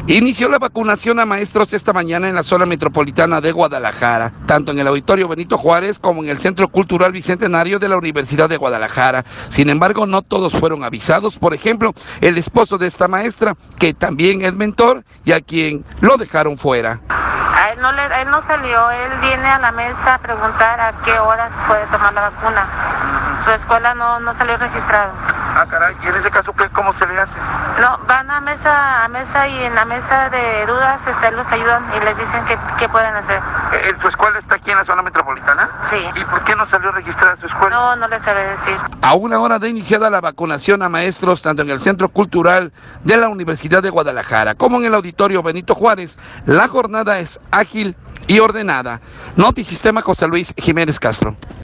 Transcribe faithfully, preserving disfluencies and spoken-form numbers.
Inició la vacunación a maestros esta mañana en la zona metropolitana de Guadalajara, tanto en el Auditorio Benito Juárez como en el Centro Cultural Bicentenario de la Universidad de Guadalajara. Sin embargo, no todos fueron avisados. Por ejemplo, el esposo de esta maestra, que también es mentor y a quien lo dejaron fuera. A él no, le, a él no salió, él viene a la mesa a preguntar a qué horas puede tomar la vacuna. Su escuela no, no salió registrado. Ah, caray, ¿y en ese caso qué, cómo se le hace? No, van a mesa a mesa y en la mesa de dudas este, los ayudan y les dicen qué, qué pueden hacer. ¿Eh, ¿Su escuela está aquí en la zona metropolitana? Sí. ¿Y por qué no salió registrada su escuela? No, no les sabré decir. A una hora de iniciada la vacunación a maestros, tanto en el Centro Cultural de la Universidad de Guadalajara como en el Auditorio Benito Juárez, la jornada es ágil y ordenada. Notisistema José Luis Jiménez Castro.